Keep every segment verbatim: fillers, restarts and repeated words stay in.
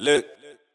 Look,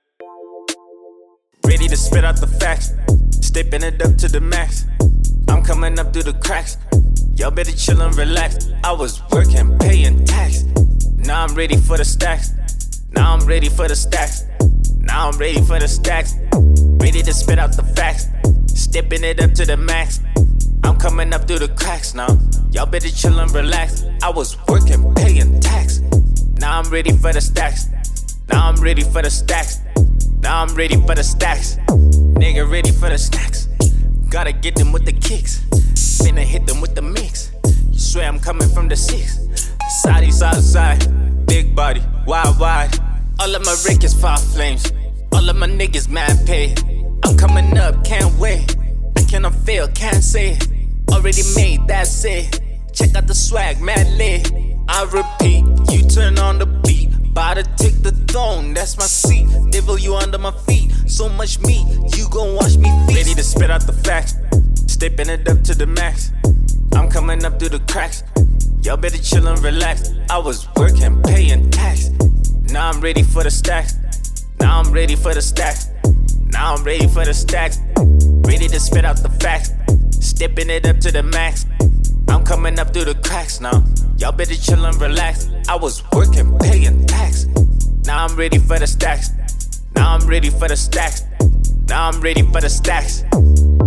ready to spit out the facts, stepping it up to the max. I'm coming up through the cracks. Y'all better chill and relax. I was working, paying tax. Now I'm ready for the stacks. Now I'm ready for the stacks. Now I'm ready for the stacks. Ready to spit out the facts, stepping it up to the max. I'm coming up through the cracks now. Y'all better chill and relax. I was working, paying tax. Now I'm ready for the stacks. Now I'm ready for the stacks. Now I'm ready for the stacks. Nigga ready for the snacks. Gotta get them with the kicks. Finna hit them with the mix. You swear I'm coming from the six. Side east outside. Big body, wide wide. All of my Rick is fire flames. All of my niggas mad paid. I'm coming up, can't wait. I cannot fail, can't say it. Already made, that's it. Check out the swag, mad lit. I repeat, you turn on the beat. About to take the throne, that's my seat. Devil, you under my feet. So much meat, you gon' watch me feast. Ready to spit out the facts, stepping it up to the max. I'm coming up through the cracks. Y'all better chill and relax. I was working, paying tax. Now I'm ready for the stacks. Now I'm ready for the stacks. Now I'm ready for the stacks. Ready to spit out the facts, stepping it up to the max. I'm coming up through the cracks now. Y'all better chill and relax. I was working, paying tax. Now I'm ready for the stacks. Now I'm ready for the stacks. Now I'm ready for the stacks.